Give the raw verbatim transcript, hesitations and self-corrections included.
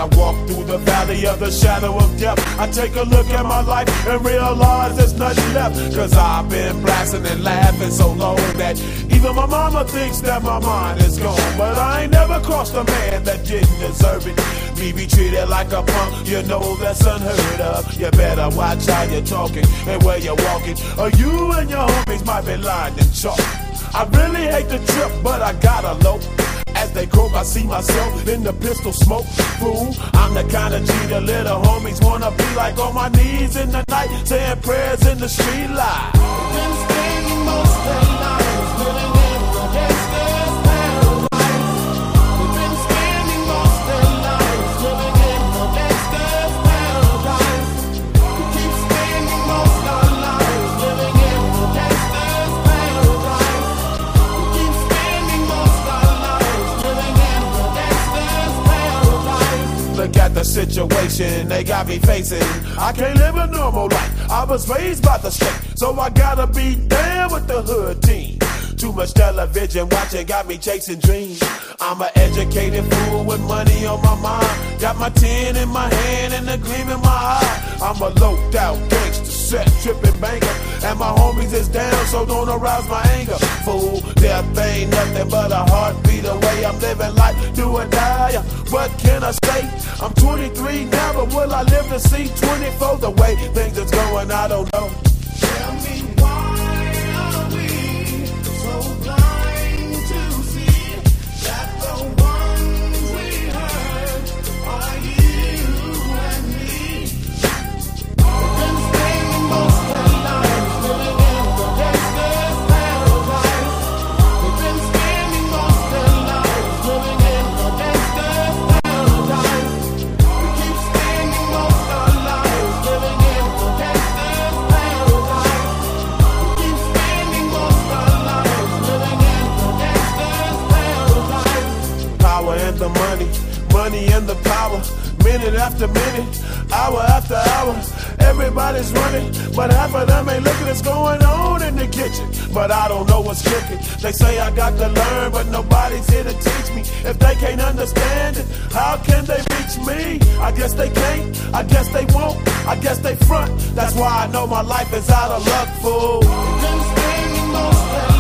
walk through the valley of the shadow of death, I take a look at my life and realize there's nothing left. Cause I've been blasting and laughing so long that even my mama thinks that my mind is gone. But I ain't never crossed a man that didn't deserve it. Me be treated like a punk, you know that's unheard of. You better watch how you're talking and where you're walking, or you and your homies might be lying in chalk. I really hate the trip, but I gotta low. As they croak, I see myself in the pistol smoke. Fool, I'm the kind of G the little homies wanna be like, on my knees in the night, saying prayers in the street light. Been spending most of their lives living in the gangster's paradise. We've been spending most of their lives living in the gangster's paradise. We keep spending most of our lives living in the gangster's paradise. We keep spending most of our lives living in the gangster's paradise. Look at the situation they got me facing. I can't live a normal life. I was raised by the state, so I gotta be down with the hood team. Too much television watching got me chasing dreams. I'm an educated fool with money on my mind. Got my tin in my hand and a gleam in my eye. I'm a loped out gangster, set tripping banker, and my homies is down, so don't arouse my anger. Fool, death ain't nothing but a heartbeat away. I'm living life, do or die. What can I say? I'm twenty-three now, but will I live to see twenty-four? The way things is going, I don't know. Tell me, why are we so blind to see that the ones we hurt are you and me? We've been spending most of our lives living in the gangster's paradise. We've been spending most of our lives living in the gangster's paradise. We keep spending most of our lives living in the gangster's paradise. We keep spending most of our lives living in the gangster's paradise. Power and the money, money and the power. Minute after minute, hour after hour, everybody's running, but half of them ain't looking what's going on in the kitchen. But I don't know what's cooking. They say I got to learn, but nobody's here to teach me. If they can't understand it, how can they reach me? I guess they can't, I guess they won't, I guess they front. That's why I know my life is out of luck, fool. We've been spending most of